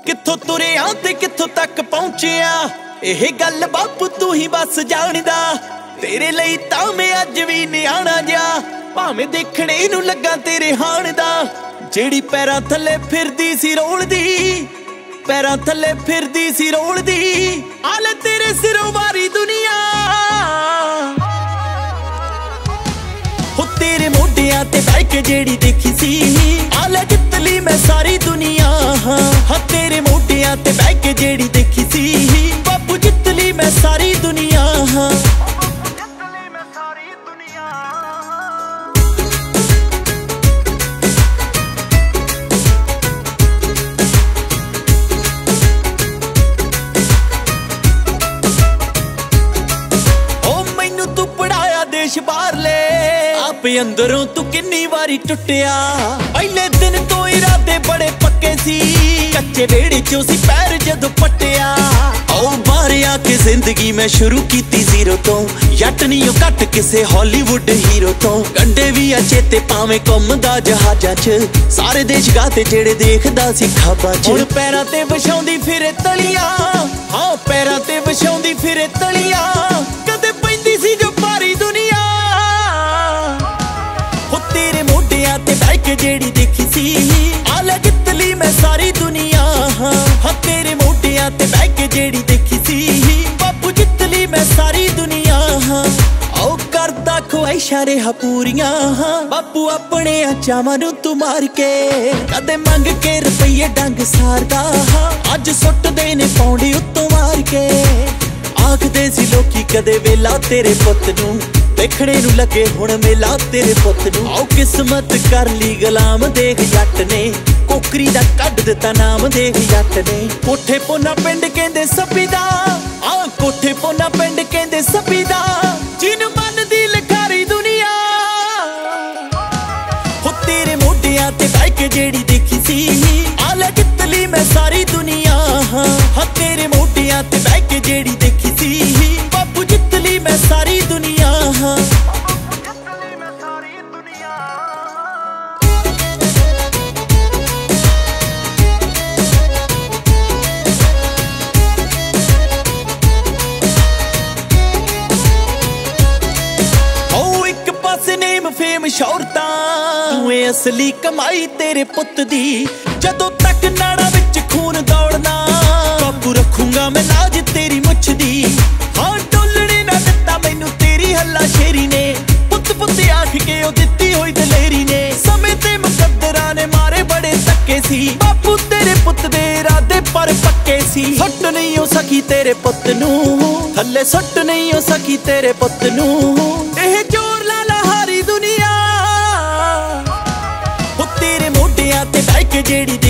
ਕਿੱਥੋਂ ਤੁਰਿਆ ਤੇ ਕਿੱਥੋਂ ਤੱਕ ਪਹੁੰਚਿਆ, ਇਹ ਗੱਲ ਬਾਪੂ ਤੂੰ ਹੀ ਬਸ ਜਾਣਦਾ। ਤੇਰੇ ਲਈ ਤਾਂ ਮੈਂ ਅੱਜ ਵੀ ਨਿਆਣਾ ਜਾ, ਭਾਵੇਂ ਦੇਖਣੇ ਨੂੰ ਲੱਗਾ ਤੇਰੇ ਹਾਣ ਦਾ। ਜਿਹੜੀ ਪੈਰਾਂ ਥੱਲੇ ਫਿਰਦੀ ਸੀ ਰੋਲਦੀ, ਪੈਰਾਂ ਥੱਲੇ ਫਿਰਦੀ ਸੀ ਰੋਲਦੀ, ਆਲੇ ਤੇਰੇ ਸਿਰੋਂ ਵਾਰੀ ਦੁਨੀਆ। ਹੋ ਤੇਰੇ ਮੋਢਿਆਂ ਤੇ ਬਹਿ ਕੇ ਜਿਹੜੀ ਦੇਖੀ ਸੀ, ਆਲੇ ਜਿੱਤ ਲਈ ਮੈਂ ਸਾਰੀ ਦੁਨੀਆ। ਹਾਂ ਤੇਰੇ ਮੋਢਿਆਂ ਤੇ ਬਹਿ ਕੇ ਜਿਹੜੀ ਦੇਖੀ ਸੀ, ਬਾਪੂ ਜਿੱਤ ਲਈ ਮੈਂ ਸਾਰੀ ਦੁਨੀਆ। ਦੇਸ਼ ਬਾਹਰਲੇ ਆਪੇ ਅੰਦਰੋਂ ਤੂੰ ਕਿੰਨੀ ਵਾਰੀ ਟੁੱਟਿਆ। ਪਹਿਲੇ ਦਿਨ ਤੋਂ ਇਰਾਦੇ ਬੜੇ ਪੱਕੇ ਸੀ, ਕੱਚੇ ਵਿਹੜੇ ਚੋਂ ਸੀ ਪੈਰ ਜਦੋਂ ਪੱਟਿਆ। ਓ ਬਾਹਰ ਆ ਕੇ ਜ਼ਿੰਦਗੀ ਮੈਂ ਸ਼ੁਰੂ ਕੀਤੀ ਜ਼ੀਰੋ ਤੋਂ, ਜੱਟ ਨਹੀਂ ਓ ਘੱਟ ਕਿਸੇ ਹਾਲੀਵੁੱਡ ਹੀਰੋ ਤੋਂ। ਗੰਡੇ ਵੀ ਆ ਚੇਤੇ ਭਾਵੇਂ ਘੁੰਮਦਾ ਜਹਾਜ਼ਾਂ 'ਚ, ਸਾਰੇ ਦੇਸ਼ ਗਾਤੇ ਜਿਹੜੇ ਦੇਖਦਾ ਸੀ ਖਾਬਾਂ 'ਚ। ਹੁਣ ਪੈਰਾਂ ਤੇ ਵਿਛਾਉਂਦੀ ਫਿਰੇ ਤਲੀਆਂ, ਹਾਂ ਪੈਰਾਂ ਤੇ ਵਿਛਾਉਂਦੀ ਫਿਰੇ ਤਲੀਆਂ, ਕਦੇ ਪੈਂਦੀ ਸੀ ਜੋ ਭਾਰੀ ਦੁਨੀਆ। ਹੋ ਤੇਰੇ ਮੋਢਿਆਂ ਤੇ ਬਹਿ ਕੇ ਜਿਹੜੀ ਦੇਖੀ ਸੀ, ਆਲੇ ਜਿੱਤ ਲਈ ਮੈਂ ਸਾਰੀ ਦੁਨੀਆ। ਹਾਂ ਤੇਰੇ ਮੋਢਿਆਂ ਤੇ ਬਹਿ ਕੇ ਜਿਹੜੀ ਦੇਖੀ ਸੀ, ਬਾਪੂ ਜਿੱਤ ਲਈ ਮੈਂ ਸਾਰੀ ਦੁਨੀਆ। ਓ ਕਰਦਾ ਖੁਆਇਸ਼ਾਂ ਰਿਹਾ ਪੂਰੀਆਂ, ਬਾਪੂ ਆਪਣੇ ਚਾਵਾਂ ਨੂੰ ਤੂੰ ਮਾਰ ਕੇ, ਕਦੇ ਮੰਗ ਕੇ ਰੁਪਈਏ ਡੰਗ ਸਾਰਦਾ, ਅੱਜ ਸੁੱਟਦੇ ਨੇ ਪੌਂਡੇ ਉੱਤੋਂ ਮਾਰ ਕੇ। ਆਖਦੇ ਸੀ ਲੋਕੀ ਕਦੇ ਵੇਲਾ ਤੇਰੇ ਪੁੱਤ ਨੂੰ, ਦੇਖਣੇ ਨੂੰ ਲੱਗੇ ਹੁਣ ਮੇਲਾ ਤੇਰੇ ਪੁੱਤ ਨੂੰ। ਆਓ ਕਿਸਮਤ ਕਰ ਲਈ ਗੁਲਾਮ ਦੇਖ ਜੱਟ ਨੇ, ਕੋਕਰੀ ਦਾ ਕੱਢ ਦਿੱਤਾ ਨਾਮ ਦੇਖ ਜੱਟ ਨੇ। ਕੋਠੇ ਪੋਨਾ ਪਿੰਡ ਕਹਿੰਦੇ ਸੱਪੀ ਦਾ, ਆ ਕੋਠੇ ਪੋਨਾ ਪਿੰਡ ਕਹਿੰਦੇ ਸੱਪੀ ਦਾ, ਜਿਹਨੂੰ ਮੰਨਦੀ ਲਿਖਾਰੀ ਦੁਨੀਆ। ਹੋ ਤੇਰੇ ਮੋਢਿਆਂ ਤੇ ਬਹਿ ਕੇ ਜਿਹੜੀ ਦੇਖੀ ਸੀ, ਆਲੇ ਜਿੱਤ ਲਈ ਮੈਂ ਸਾਰੀ ਦੁਨੀਆ। ਹਾਂ ਤੇਰੇ ਮੋਢਿਆਂ ਤੇ ਬਹਿ ਕੇ ਜਿਹੜੀ ਦੇਖੀ ਸੀ, ਬਾਪੂ ਜਿੱਤ ਲਈ ਮੈਂ ਸਾਰੀ ਦੁਨੀਆ। ਫੇਮ ਸ਼ੌਹਰਤਾਂ ਤੂੰ ਏ ਅਸਲੀ ਕਮਾਈ ਤੇਰੇ ਪੁੱਤ ਦੀ, ਜਦੋਂ ਤੱਕ ਨਾੜਾਂ ਵਿੱਚ ਖੂਨ ਦੌੜਨਾ, ਬਾਪੂ ਰੱਖੂੰਗਾ ਮੈਂ ਲਾਜ ਤੇਰੀ ਮੁੱਛ ਦੀ। ਹਾਂ ਡੋਲਣੇ ਨਾ ਦਿੱਤਾ ਮੈਨੂੰ ਤੇਰੀ ਹੱਲਾ ਸ਼ੇਰੀ ਨੇ, ਪੁੱਤ ਪੁੱਤ ਆਖ ਕੇ ਉਹ ਦਿੱਤੀ ਹੋਈ ਦਲੇਰੀ ਨੇ। ਸਮੇਂ ਤੇ ਮੁਕੱਦਰਾਂ ਨੇ ਮਾਰੇ ਬੜੇ ਧੱਕੇ ਸੀ, ਬਾਪੂ ਤੇਰੇ ਪੁੱਤ ਦੇ ਇਰਾਦੇ ਪਰ ਪੱਕੇ ਸੀ। ਸੁੱਟ ਨਹੀਂ ਹੋ ਸਕੀ ਤੇਰੇ ਪੁੱਤ ਨੂੰ ਥੱਲੇ, ਸੁੱਟ ਨਹੀਂ ਹੋ ਸਕੀ ਤੇਰੇ ਪੁੱਤ ਨੂੰ, ਇਹ ਜ਼ੋਰ ਲਾ ਹਾਰੀ ਦੁਨੀਆ। ਹੋ ਤੇਰੇ ਮੋਢਿਆਂ ਤੇ ਬਹਿ ਕੇ ਜਿਹੜੀ